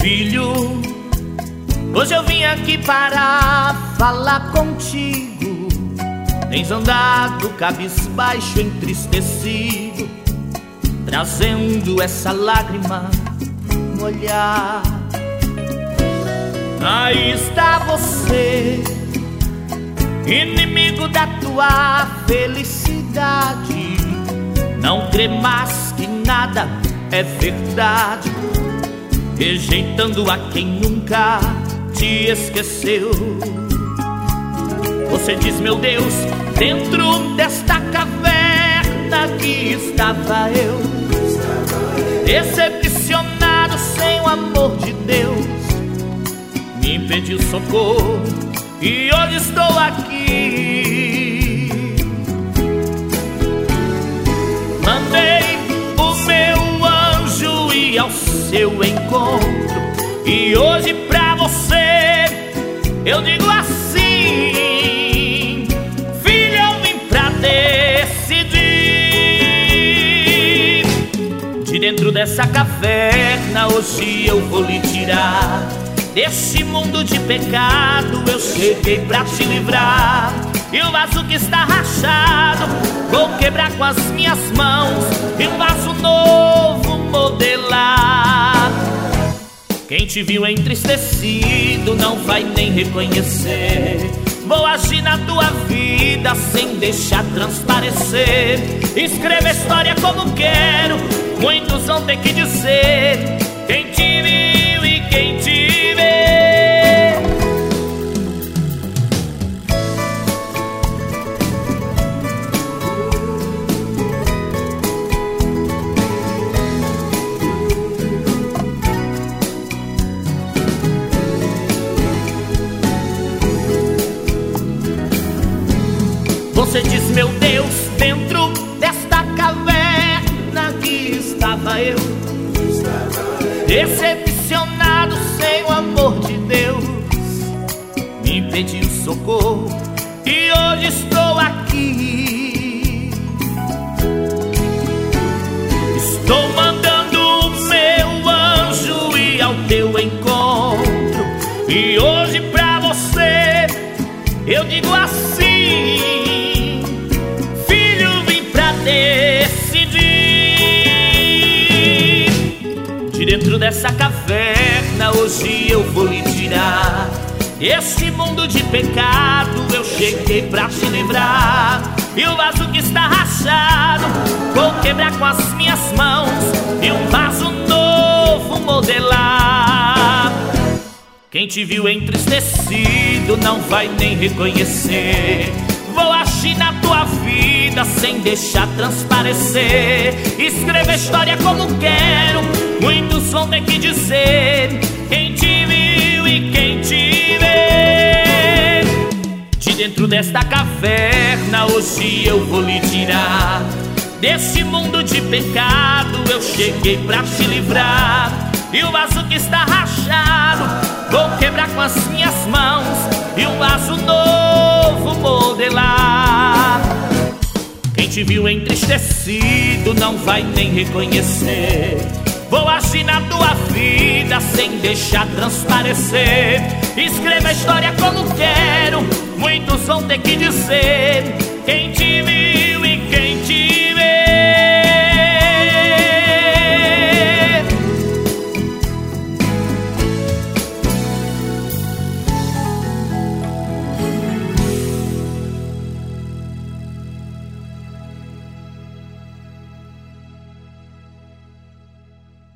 Filho, hoje eu vim aqui para falar contigo. Tens andado cabisbaixo, entristecido, trazendo essa lágrima molhar. Aí está você, inimigo da tua felicidade. Não crê mais que nada é verdade, rejeitando a quem nunca te esqueceu. Você diz, meu Deus, dentro desta caverna que estava eu, decepcionado sem o amor de Deus. Me pediu socorro e hoje estou aqui. Mandei o meu anjo ir ao seu encontro, e hoje pra você eu digo assim: filho, eu vim pra decidir. De dentro dessa caverna hoje eu vou lhe tirar. Deste mundo de pecado eu cheguei pra te livrar. E o vaso que está rachado vou quebrar com as minhas mãos, e um vaso novo modelar. Quem te viu entristecido não vai nem reconhecer. Vou agir na tua vida sem deixar transparecer. Escreva a história como quero, muitos vão ter que dizer. Quem te viu e quem te vê. Você diz, meu Deus, dentro desta caverna que estava eu, decepcionado sem o amor de Deus. Me pediu socorro e hoje estou aqui. Estou mandando o meu anjo ir ao teu encontro, e hoje pra você eu digo assim: de dentro dessa caverna hoje eu vou lhe tirar. Este mundo de pecado eu cheguei pra te livrar. E o vaso que está rachado vou quebrar com as minhas mãos, e um vaso novo modelar. Quem te viu entristecido não vai nem reconhecer. Vou agir na tua vida sem deixar transparecer. Escreva a história como quero, muitos vão ter que dizer. Quem te viu e quem te vê. De dentro desta caverna hoje eu vou lhe tirar. Deste mundo de pecado eu cheguei pra te livrar. E o vaso que está rachado vou quebrar com as minhas mãos, e um vaso novo modelar. Quem te viu entristecido não vai nem reconhecer. Vou agir na tua vida sem deixar transparecer. Escreva a história como quero, muitos vão ter que dizer. Quem te viu